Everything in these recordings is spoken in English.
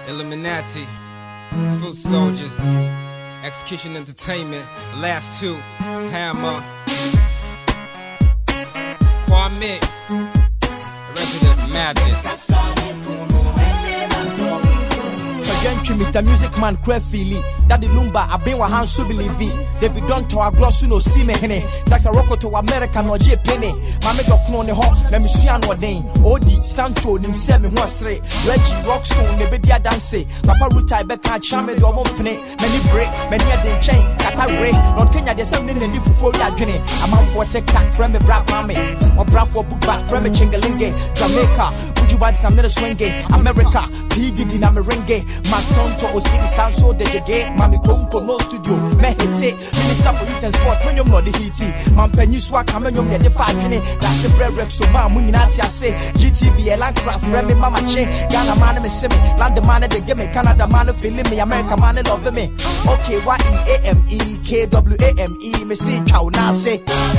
Illuminati, Foot Soldiers, Execution Entertainment, the last two, Hammer, Kwame, Resident Madness. Mr. Music Man Crefili, Daddy Lumba, Abewa Hansu Believe, David Donto, Agrosu no Simene, Dr. Rocco to America no J Penny, Mamma Docno, Nemisian Wadain, Odi, Santo, Nimsemi Wasre, Reggie, Roxon, Nebedia Dance, Papa Ruta, Becca, Chame, your Mompane, many break, many a day chain, Kata Ray, not Kenya, there's something in the Fuforia Guinea, a man for Teka, from a Brak Mame, or Brak for Buba, from a Chingalinge, Jamaica. Samira Swenge, America, Piggy Dina Merengue, Mastonto, Osiri Sanso, the Jege, Mami Konko, no studio, Mehete, Minister for Youth and Sport, when you're not the Hiti, Mampeniswa, Kamanyum, the Fagini, that's the Bread Rexo, Mamunati, say, GTV, Elancraft, Remy Mama Chain, Ghana Man, Simi, Land Man, the Game, Canada Man, Philip, America Man, love me. Okay, YEAME, KWAME, Missy Chow, Nase.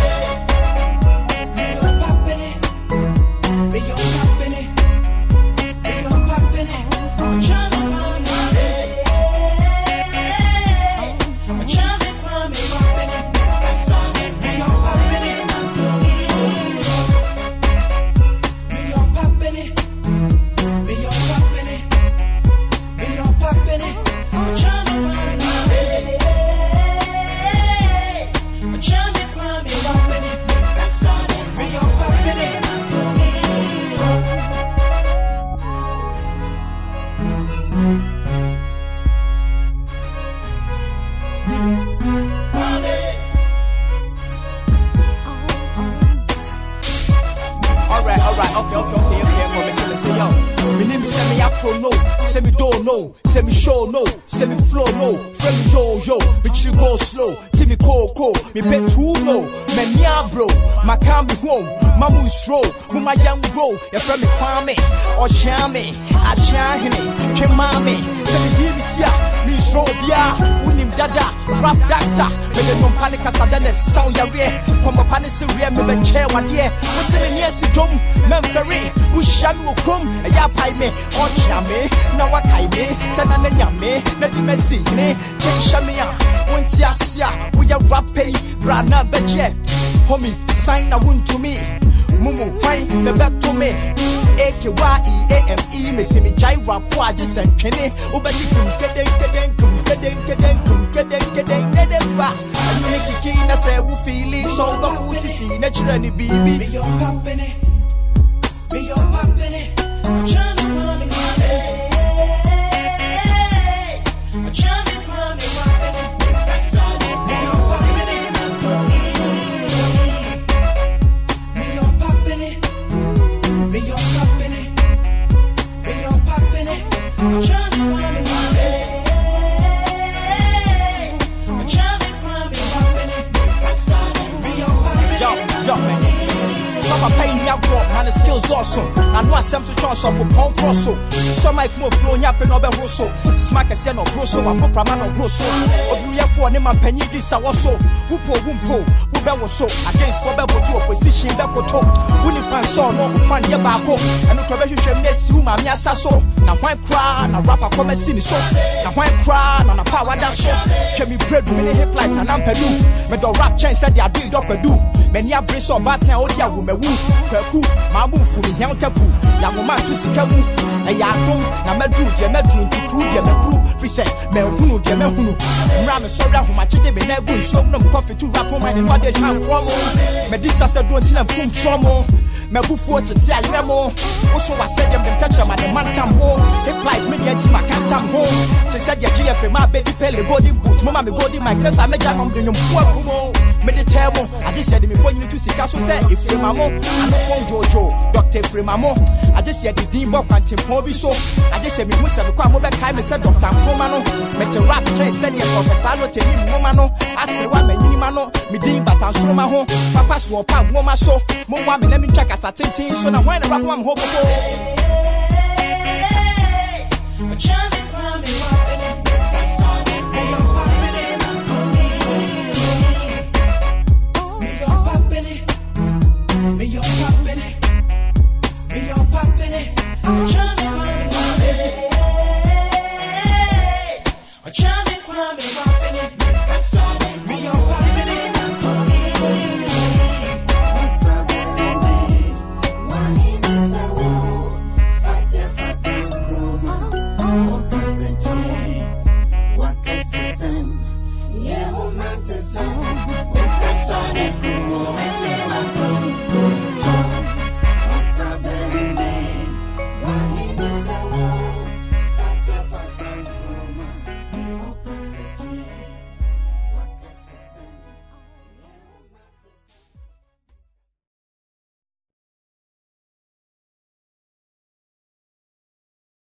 I just said the Dean Bob and Tim Hobby show. I just said, Mr. Mobile Time said Dr. Pomano, Mr. Rap Chain said, Professor Momano, ask me what Minimano, Midin, but I'm sure my home, Papa swap, Woman, so, Moma, let me check as I think, so now when I rap one hope.